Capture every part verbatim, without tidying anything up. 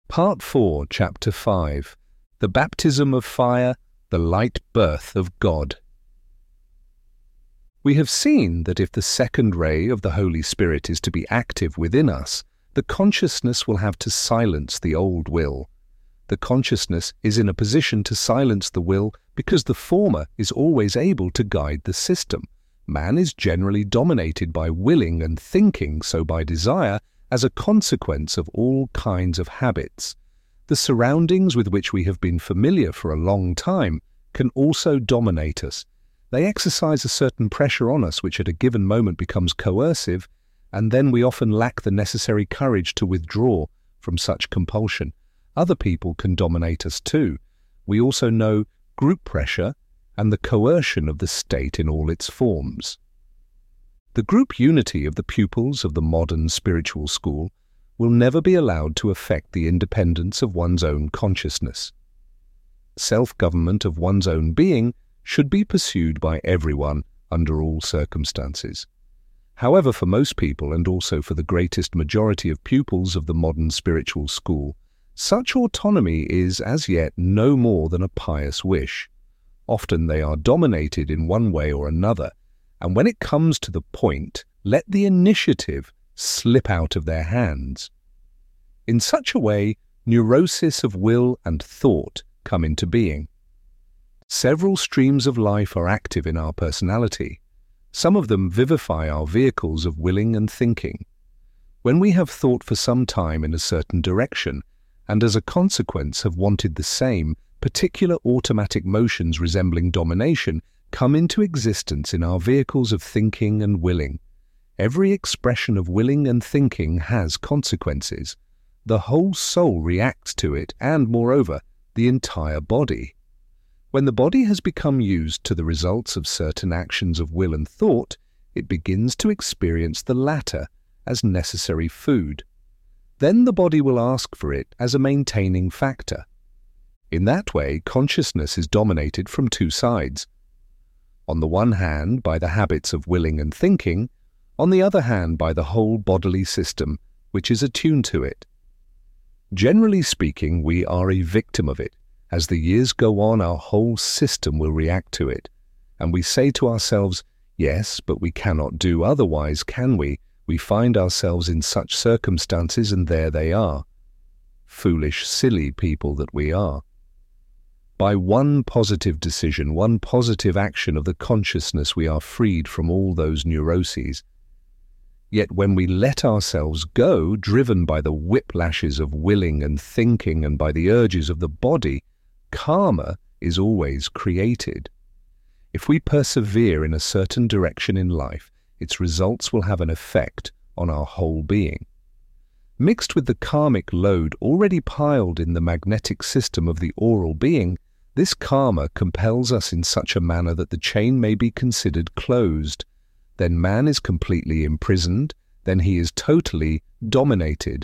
Part four, Chapter five, The Baptism of Fire, the Light Birth of God. We have seen that if the second ray of the Holy Spirit is to be active within us, the consciousness will have to silence the old will. The consciousness is in a position to silence the will because the former is always able to guide the system. Man is generally dominated by willing and thinking, so by desire, as a consequence of all kinds of habits. The surroundings with which we have been familiar for a long time can also dominate us. They exercise a certain pressure on us which at a given moment becomes coercive, and then we often lack the necessary courage to withdraw from such compulsion. Other people can dominate us too. We also know group pressure and the coercion of the state in all its forms. The group unity of the pupils of the modern spiritual school will never be allowed to affect the independence of one's own consciousness. Self-government of one's own being should be pursued by everyone under all circumstances. However, for most people, and also for the greatest majority of pupils of the modern spiritual school, such autonomy is as yet no more than a pious wish. Often they are dominated in one way or another, and when it comes to the point, let the initiative slip out of their hands. In such a way, neurosis of will and thought come into being. Several streams of life are active in our personality. Some of them vivify our vehicles of willing and thinking. When we have thought for some time in a certain direction, and as a consequence have wanted the same, particular automatic motions resembling domination come into existence in our vehicles of thinking and willing. Every expression of willing and thinking has consequences. The whole soul reacts to it, and, moreover, the entire body. When the body has become used to the results of certain actions of will and thought, it begins to experience the latter as necessary food. Then the body will ask for it as a maintaining factor. In that way, consciousness is dominated from two sides. On the one hand, by the habits of willing and thinking, on the other hand, by the whole bodily system, which is attuned to it. Generally speaking, we are a victim of it. As the years go on, our whole system will react to it, and we say to ourselves, yes, but we cannot do otherwise, can we? We find ourselves in such circumstances, and there they are. Foolish, silly people that we are. By one positive decision, one positive action of the consciousness, we are freed from all those neuroses. Yet when we let ourselves go, driven by the whiplashes of willing and thinking and by the urges of the body, karma is always created. If we persevere in a certain direction in life, its results will have an effect on our whole being. Mixed with the karmic load already piled in the magnetic system of the aural being, this karma compels us in such a manner that the chain may be considered closed. Then man is completely imprisoned, then he is totally dominated.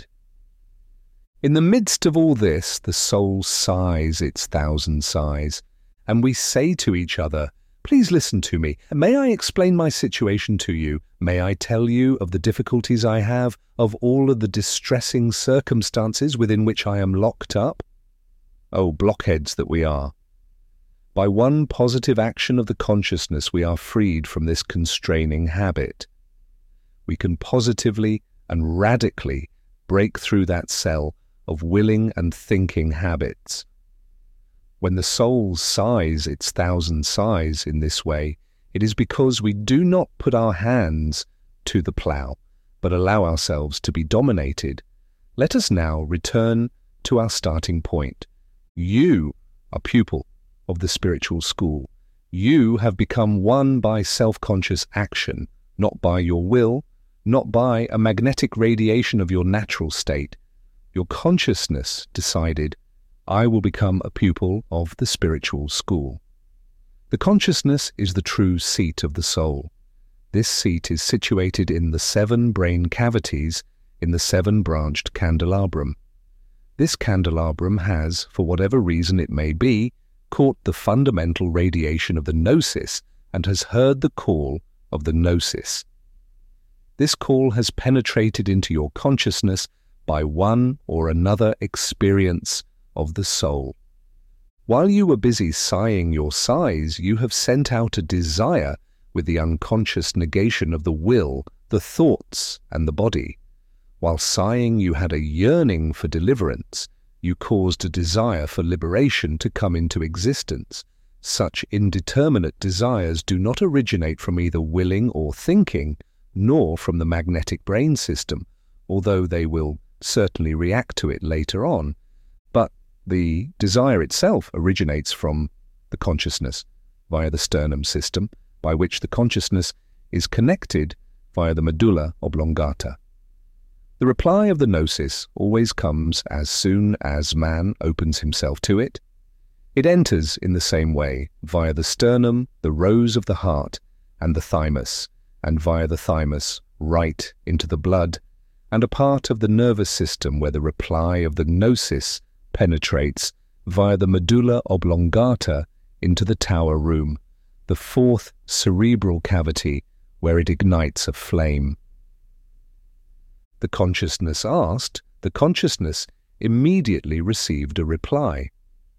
In the midst of all this, the soul sighs its thousand sighs, and we say to each other, "Please listen to me. May I explain my situation to you? May I tell you of the difficulties I have, of all of the distressing circumstances within which I am locked up?" Oh, blockheads that we are! By one positive action of the consciousness, we are freed from this constraining habit. We can positively and radically break through that cell of willing and thinking habits. When the soul sighs its thousand sighs in this way, it is because we do not put our hands to the plough, but allow ourselves to be dominated. Let us now return to our starting point. You are pupil of the spiritual school. You have become one by self-conscious action, not by your will, not by a magnetic radiation of your natural state. Your consciousness decided, I will become a pupil of the spiritual school. The consciousness is the true seat of the soul. This seat is situated in the seven brain cavities in the seven-branched candelabrum. This candelabrum has, for whatever reason it may be, caught the fundamental radiation of the gnosis and has heard the call of the gnosis. This call has penetrated into your consciousness by one or another experience of the soul. While you were busy sighing your sighs, you have sent out a desire with the unconscious negation of the will, the thoughts, and the body. While sighing, you had a yearning for deliverance. You caused a desire for liberation to come into existence. Such indeterminate desires do not originate from either willing or thinking, nor from the magnetic brain system, although they will certainly react to it later on. But the desire itself originates from the consciousness via the sternum system, by which the consciousness is connected via the medulla oblongata. The reply of the gnosis always comes as soon as man opens himself to it. It enters in the same way, via the sternum, the rose of the heart, and the thymus, and via the thymus right into the blood, and a part of the nervous system where the reply of the gnosis penetrates via the medulla oblongata into the tower room, the fourth cerebral cavity where it ignites a flame. The consciousness asked, the consciousness immediately received a reply.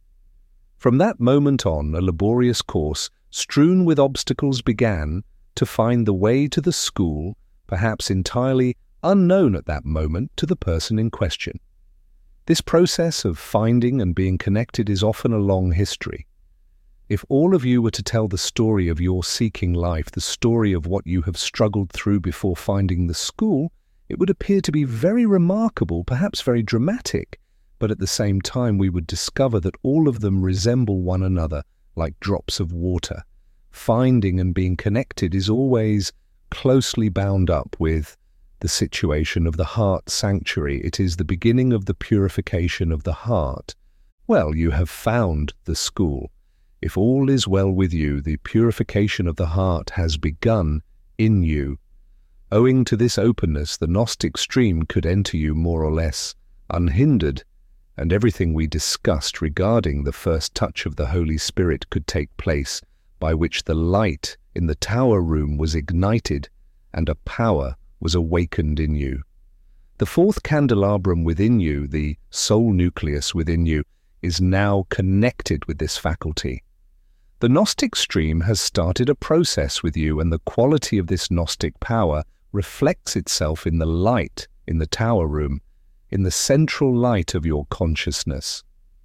From that moment on, a laborious course, strewn with obstacles, began to find the way to the school, perhaps entirely unknown at that moment to the person in question. This process of finding and being connected is often a long history. If all of you were to tell the story of your seeking life, the story of what you have struggled through before finding the school, it would appear to be very remarkable, perhaps very dramatic, but at the same time we would discover that all of them resemble one another like drops of water. Finding and being connected is always closely bound up with the situation of the heart sanctuary. It is the beginning of the purification of the heart. Well, you have found the school. If all is well with you, the purification of the heart has begun in you. Owing to this openness, the Gnostic stream could enter you more or less unhindered, and everything we discussed regarding the first touch of the Holy Spirit could take place, by which the light in the tower room was ignited and a power was awakened in you. The fourth candelabrum within you, the soul nucleus within you, is now connected with this faculty. The Gnostic stream has started a process with you, and the quality of this Gnostic power reflects itself in the light in the tower room, in the central light of your consciousness.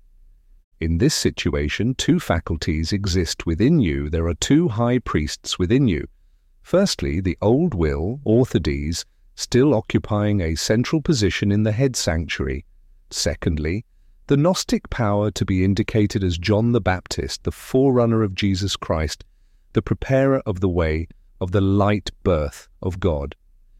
In this situation, two faculties exist within you. There are two high priests within you. Firstly, the old will, orthodes, still occupying a central position in the head sanctuary. Secondly, the Gnostic power to be indicated as John the Baptist, the forerunner of Jesus Christ, the preparer of the way of the light birth of God.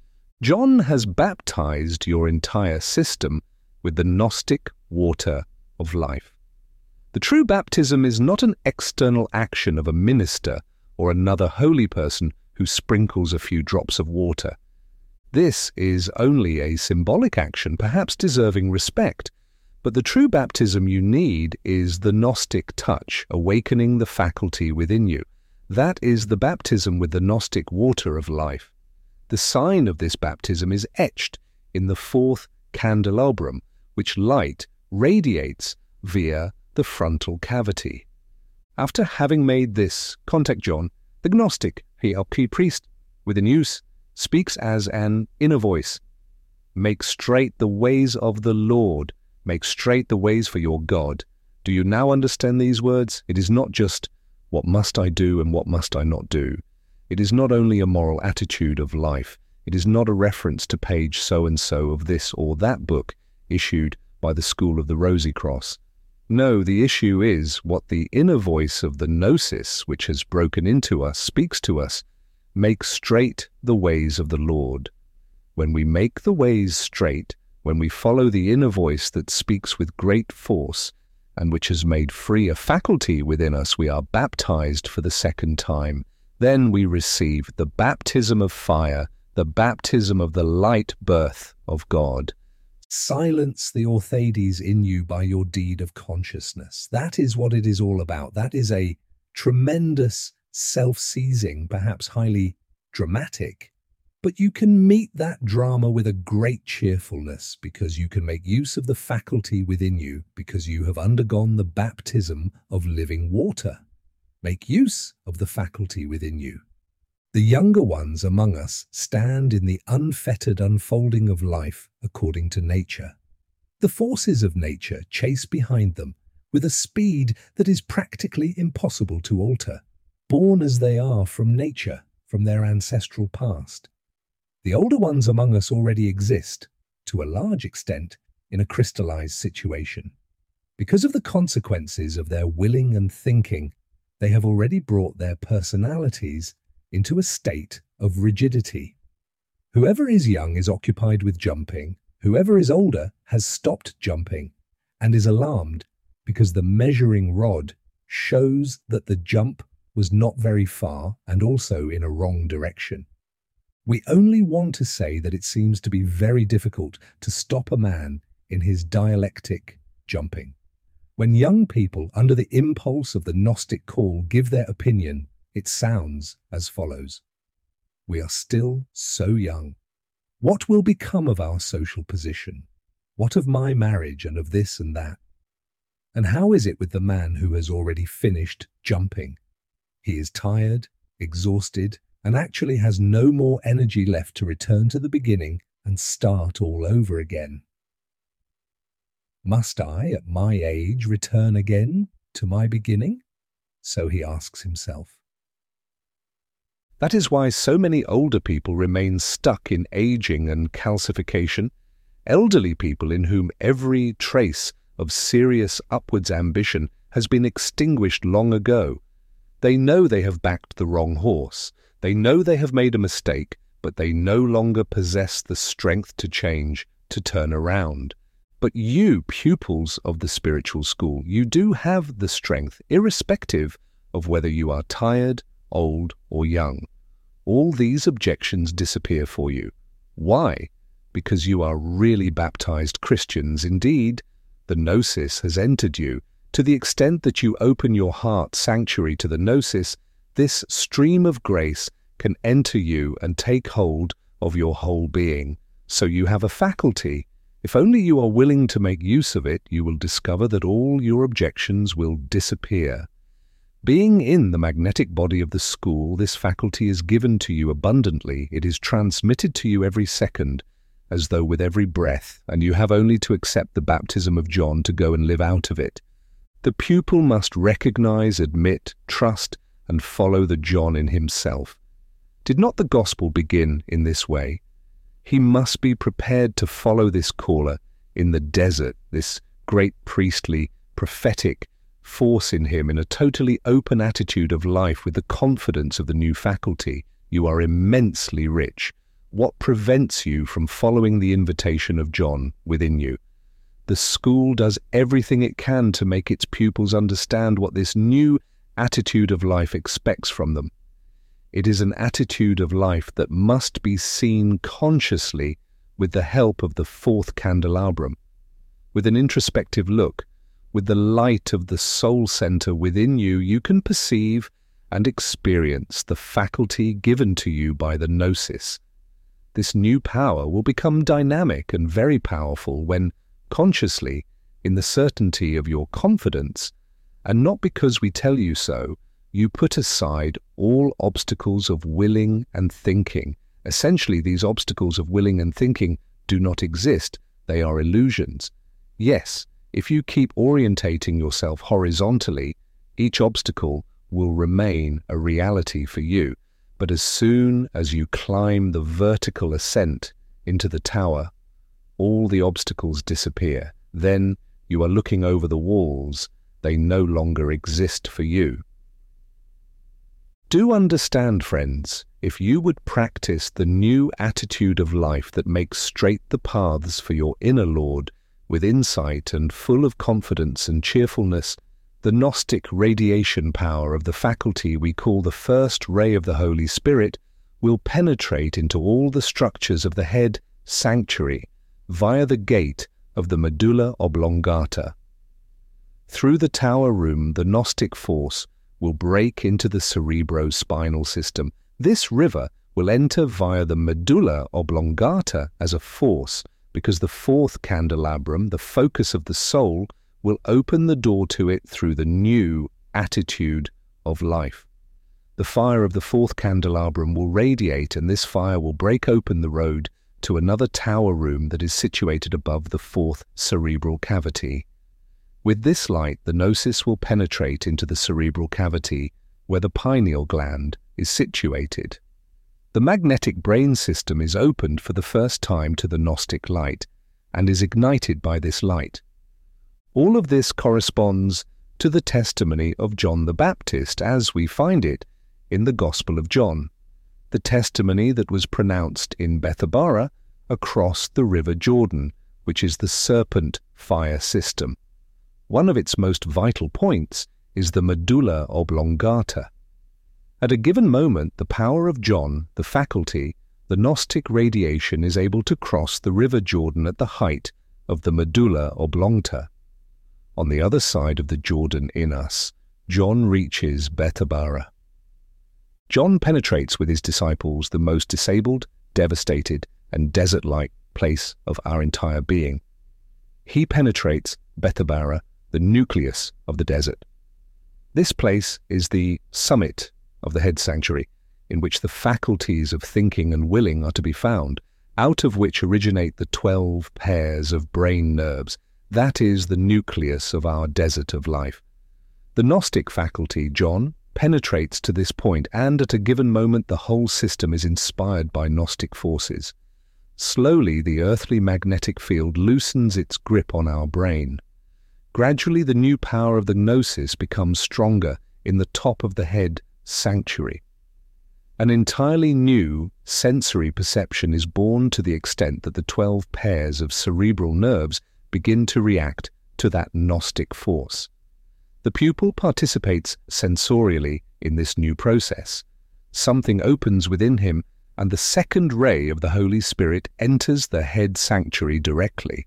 John has baptized your entire system with the Gnostic water of life. The true baptism is not an external action of a minister or another holy person who sprinkles a few drops of water. This is only a symbolic action, perhaps deserving respect, but the true baptism you need is the Gnostic touch, awakening the faculty within you. That is the baptism with the Gnostic water of life. The sign of this baptism is etched in the fourth candelabrum, which light radiates via the frontal cavity. After having made this, contact John, the Gnostic, he our key priest, within use, speaks as an inner voice. Make straight the ways of the Lord. Make straight the ways for your God. Do you now understand these words? It is not just what must I do and what must I not do. It is not only a moral attitude of life. It is not a reference to page so-and-so of this or that book issued by the School of the Rosy Cross. No, the issue is what the inner voice of the Gnosis, which has broken into us, speaks to us. Make straight the ways of the Lord. When we make the ways straight, when we follow the inner voice that speaks with great force, and which has made free a faculty within us, we are baptized for the second time. Then we receive the baptism of fire, the baptism of the light birth of God. Silence the orthodes in you by your deed of consciousness. That is what it is all about. That is a tremendous self-seizing, perhaps highly dramatic But you can meet that drama with a great cheerfulness because you can make use of the faculty within you because you have undergone the baptism of living water. Make use of the faculty within you. The younger ones among us stand in the unfettered unfolding of life according to nature. The forces of nature chase behind them with a speed that is practically impossible to alter, born as they are from nature, from their ancestral past. The older ones among us already exist, to a large extent, in a crystallized situation. Because of the consequences of their willing and thinking, they have already brought their personalities into a state of rigidity. Whoever is young is occupied with jumping. Whoever is older has stopped jumping and is alarmed because the measuring rod shows that the jump was not very far and also in a wrong direction. We only want to say that it seems to be very difficult to stop a man in his dialectic jumping. When young people, under the impulse of the Gnostic call, give their opinion, it sounds as follows. We are still so young. What will become of our social position? What of my marriage and of this and that? And how is it with the man who has already finished jumping? He is tired, exhausted, and actually has no more energy left to return to the beginning and start all over again. Must I, at my age, return again to my beginning? So he asks himself. That is why so many older people remain stuck in aging and calcification. Elderly people in whom every trace of serious upwards ambition has been extinguished long ago. They know they have backed the wrong horse. They know they have made a mistake, but they no longer possess the strength to change, to turn around. But you, pupils of the spiritual school, you do have the strength, irrespective of whether you are tired, old, or young. All these objections disappear for you. Why? Because you are really baptized Christians. Indeed, the Gnosis has entered you. To the extent that you open your heart sanctuary to the Gnosis, this stream of grace can enter you and take hold of your whole being. So you have a faculty. If only you are willing to make use of it, you will discover that all your objections will disappear. Being in the magnetic body of the school, this faculty is given to you abundantly. It is transmitted to you every second, as though with every breath, and you have only to accept the baptism of John to go and live out of it. The pupil must recognize, admit, trust, and follow the John in himself. Did not the gospel begin in this way? He must be prepared to follow this caller in the desert, this great priestly, prophetic force in him, in a totally open attitude of life with the confidence of the new faculty. You are immensely rich. What prevents you from following the invitation of John within you? The school does everything it can to make its pupils understand what this new attitude of life expects from them. It is an attitude of life that must be seen consciously with the help of the fourth candelabrum. With an introspective look, with the light of the soul center within you, you can perceive and experience the faculty given to you by the Gnosis. This new power will become dynamic and very powerful when, consciously, in the certainty of your confidence, and not because we tell you so, you put aside all obstacles of willing and thinking. Essentially, these obstacles of willing and thinking do not exist. They are illusions. Yes, if you keep orientating yourself horizontally, each obstacle will remain a reality for you. But as soon as you climb the vertical ascent into the tower, all the obstacles disappear. Then you are looking over the walls. They no longer exist for you. Do understand, friends, if you would practice the new attitude of life that makes straight the paths for your inner Lord, with insight and full of confidence and cheerfulness, the Gnostic radiation power of the faculty we call the first ray of the Holy Spirit will penetrate into all the structures of the head sanctuary via the gate of the medulla oblongata. Through the tower room, the Gnostic force will break into the cerebrospinal system. This river will enter via the medulla oblongata as a force, because the fourth candelabrum, the focus of the soul, will open the door to it through the new attitude of life. The fire of the fourth candelabrum will radiate, and this fire will break open the road to another tower room that is situated above the fourth cerebral cavity. With this light, the gnosis will penetrate into the cerebral cavity where the pineal gland is situated. The magnetic brain system is opened for the first time to the Gnostic light and is ignited by this light. All of this corresponds to the testimony of John the Baptist as we find it in the Gospel of John, the testimony that was pronounced in Bethabara across the River Jordan, which is the serpent fire system. One of its most vital points is the medulla oblongata. At a given moment, the power of John, the faculty, the Gnostic radiation is able to cross the River Jordan at the height of the medulla oblongata. On the other side of the Jordan in us, John reaches Bethabara. John penetrates with his disciples the most disabled, devastated, and desert-like place of our entire being. He penetrates Bethabara, the nucleus of the desert. This place is the summit of the head sanctuary, in which the faculties of thinking and willing are to be found, out of which originate the twelve pairs of brain nerves. That is the nucleus of our desert of life. The Gnostic faculty, John, penetrates to this point, and at a given moment the whole system is inspired by Gnostic forces. Slowly the earthly magnetic field loosens its grip on our brain. Gradually the new power of the gnosis becomes stronger in the top of the head sanctuary. An entirely new sensory perception is born to the extent that the twelve pairs of cerebral nerves begin to react to that Gnostic force. The pupil participates sensorially in this new process. Something opens within him, and the second ray of the Holy Spirit enters the head sanctuary directly.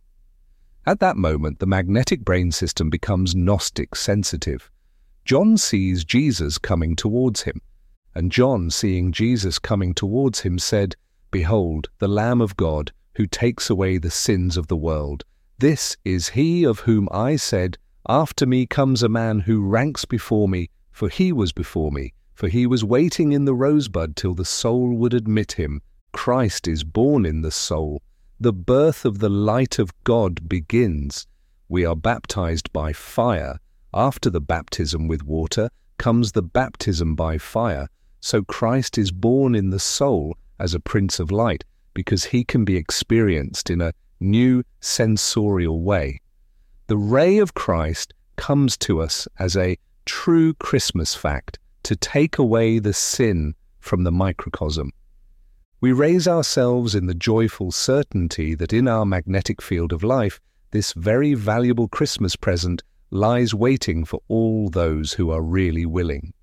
At that moment, the magnetic brain system becomes Gnostic sensitive. John sees Jesus coming towards him, and John, seeing Jesus coming towards him, said, "Behold, the Lamb of God, who takes away the sins of the world. This is he of whom I said, After me comes a man who ranks before me, for he was before me, for he was waiting in the rosebud till the soul would admit him. Christ is born in the soul. The birth of the light of God begins. We are baptized by fire. After the baptism with water comes the baptism by fire. So Christ is born in the soul as a Prince of Light, because he can be experienced in a new sensorial way. The ray of Christ comes to us as a true Christmas fact to take away the sin from the microcosm. We raise ourselves in the joyful certainty that in our magnetic field of life, this very valuable Christmas present lies waiting for all those who are really willing.